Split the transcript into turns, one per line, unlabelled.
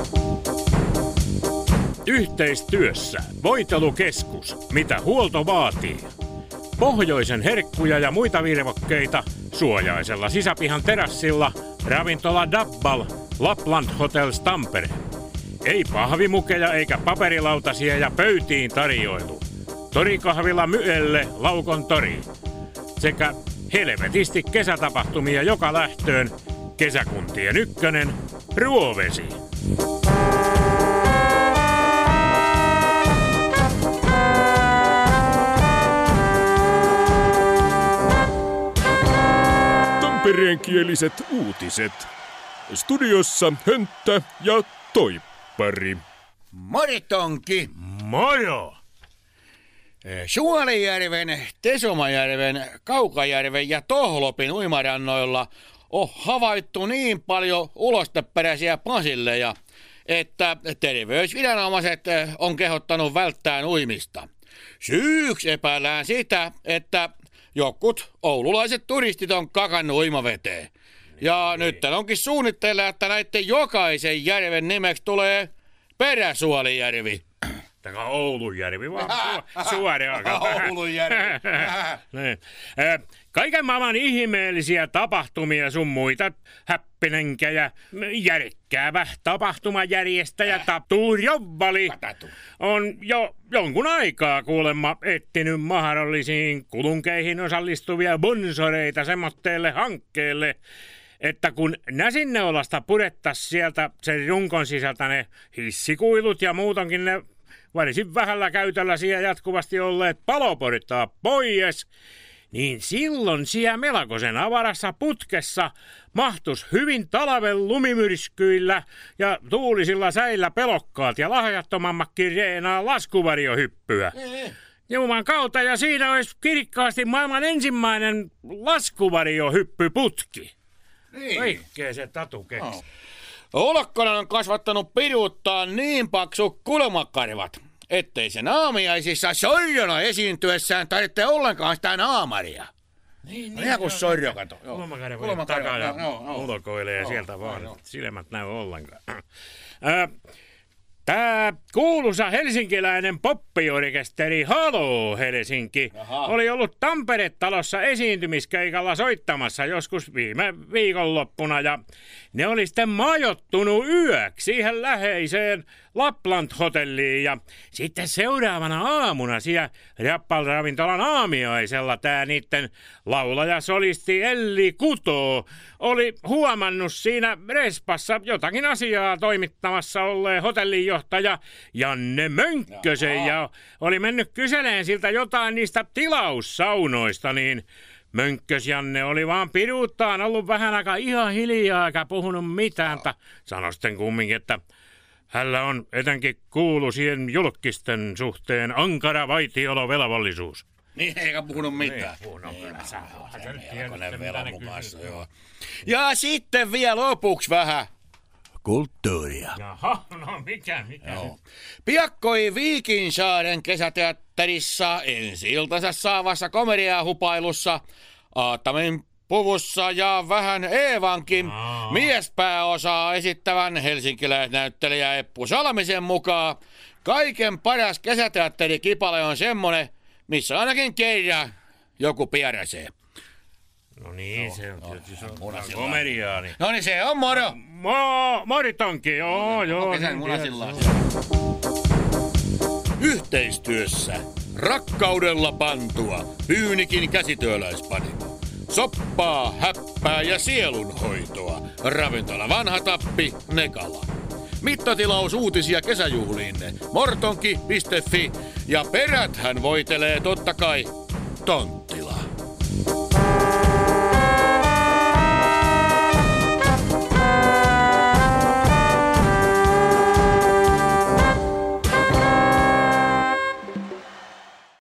Yhteistyössä Voitelukeskus, mitä huolto vaatii. Pohjoisen herkkuja ja muita virvokkeita suojaisella sisäpihan terassilla ravintola Dabbal Lapland Hotels Tampere. Ei pahvimukeja eikä paperilautasia ja pöytiin tarjoilu. Torikahvila Myelle Laukon tori. Sekä helvetisti kesätapahtumia joka lähtöön. Kesäkuntien ykkönen Ruovesi.
Tampereenkieliset uutiset. Studiossa Hönttä ja Toippari.
Moritonki.
Moro!
Suolijärven, Tesomajärven, Kaukajärven ja Tohlopin uimarannoilla on havaittu niin paljon ulosteperäisiä basilleja, että terveysviranomaiset on kehottanut välttää uimista. Syyksi epäillään sitä, että jokut oululaiset turistit on kakannut uimaveteen. Ja nyt onkin suunnitteilla, että näiden jokaisen järven nimeksi tulee Peräsuolijärvi.
Tämä Oulujärvi, vaan suoraan.
Oulujärvi.
Kaiken maailman ihmeellisiä tapahtumia sun muita häppinenkä järkkäävä tapahtumajärjestäjä Tatu Jovvali on jo jonkun aikaa kuulemma etsinyt mahdollisiin kulunkeihin osallistuvia bonsoreita semmoitteelle hankkeelle, että kun Näsinneolasta purettaisiin sieltä sen runkon sisältä ne hissikuilut ja muutonkin ne varsin vähällä käytöllä siellä jatkuvasti olleet paloporittaa pois, niin silloin siellä melkoisen avarassa putkessa mahtus hyvin talven lumimyrskyillä ja tuulisilla säillä pelokkaat ja lahjattomammakin reenaa laskuvarjohyppyä. Juman kautta, ja siinä olisi kirkkaasti maailman ensimmäinen laskuvarjohyppyputki.
Niin.
Kaikkea se Tatu keksi.
Olokkonen on kasvattanut piruuttaan niin paksu kulmakarvat, ettei se naamiaisissa sorjona esiintyessään tarvitse ollenkaan sitä naamaria.
Niin,
ihan kuin sorjo, kato.
Kulmakarvojen takana ulkoilee ja sieltä vaan silmät näy ollenkaan. Tää kuuluisa helsinkiläinen poppiorkesteri Halo Helsinki oli ollut Tampere-talossa esiintymiskeikalla soittamassa joskus viime viikonloppuna ja ne oli sitten majoittunut yöksi siihen läheiseen Lapland-hotelliin ja sitten seuraavana aamuna siellä Rappal-ravintolan aamiaisella tää niitten laulaja-solisti Elli Kuto oli huomannut siinä respassa jotakin asiaa toimittamassa olleen hotellinjohtaja Janne Mönkkösen ja oli mennyt kyseleen siltä jotain niistä tilaussaunoista, niin Mönkkös Janne oli vaan piruuttaan ollut vähän aikaa ihan hiljaa eikä puhunut mitään, sanoi sitten kumminkin, että hänellä on etenkin kuuluisien julkisten suhteen ankara vaitiolovelvollisuus.
Niin, eikä puhunut mitään.
Ei puhunut kyllä.
Ja sitten vielä lopuksi vähän kulttuuria.
Jaha, no mikä?
Piakkoi Viikinsaaren kesäteatterissa ensi-iltansa saavassa komediahupailussa Aatamin puvussa ja vähän Eevankin miespääosaa esittävän helsinkiläisnäyttelijä Eppu Salmisen mukaan kaiken paras kesäteatterikipale on semmonen, missä ainakin kerran joku pieräsee.
No niin, se on tietysti komediaani.
No niin, se on moro.
Moritonki, joo.
Kesän munasillaan. Yhteistyössä rakkaudella pantua Pyynikin käsityöläispanimo. Soppaa, häppää ja sielunhoitoa. Ravintola Vanha Tappi, Nekala. Mittatilaus uutisia kesäjuhliinne. Mortonki.fi ja peräthän voitelee totta kai Tontti.